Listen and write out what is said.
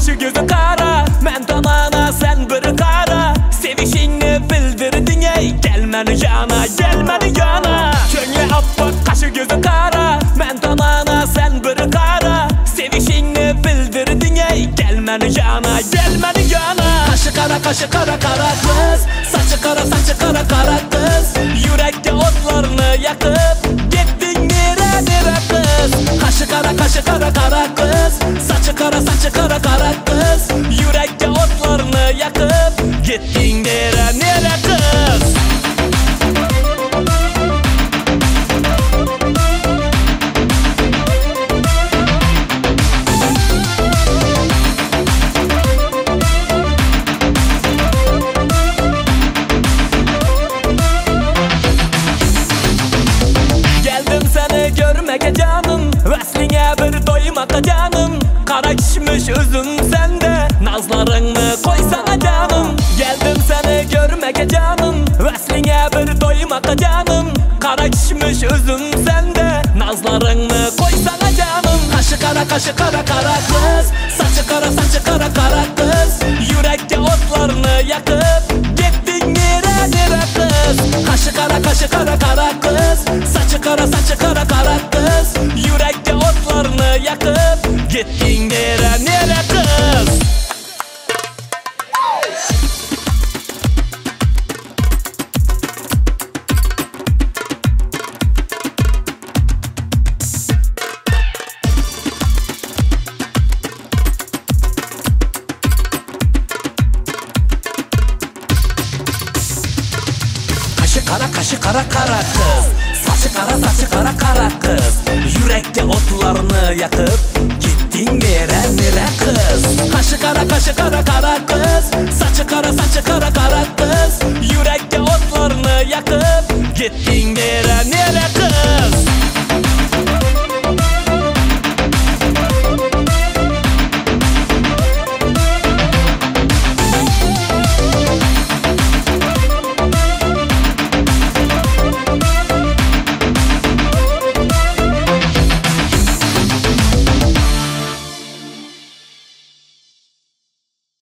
kaşı gözü kara, men tamana sen bir kara. Sevişini bildirdin ey, gelmeni yana, gelmeni yana. Köngli appak kaşı gözü kara, men tamana sen bir kara. Sevişini bildirdin ey, gelmeni yana, gelmeni yana. Kaşı kara kara kız, saçı kara kara kız. Yürekte otlarını yakıp gittin nere kız. Kaşı kara kara kız, saçı kara kara kız. Yürekte otlarını yakıp gittin nere kız. Görmeke canım, vesline bir doymaka canım. Kara kişmiş üzüm sende, nazlarını koysana canım. Geldim seni görmeke canım, vesline bir doymaka canım. Kara kişmiş üzüm sende, nazlarını koysana canım. Kaşı kara kara kız, saçı kara kara kız. Yürekte otlarını yakıp gittin nere kız. Kaşı kara kara kız, saçı kara kara kız. Yürekte otlarını yakıp gittin nere kız. Kaşı kara kara kız, saçı kara kara kız. Yürekte otlarını yakıp gittin nere kız. Kaşı kara kara kız, saçı kara kara kız. Yürekte otlarını yakıp gittin nere kız.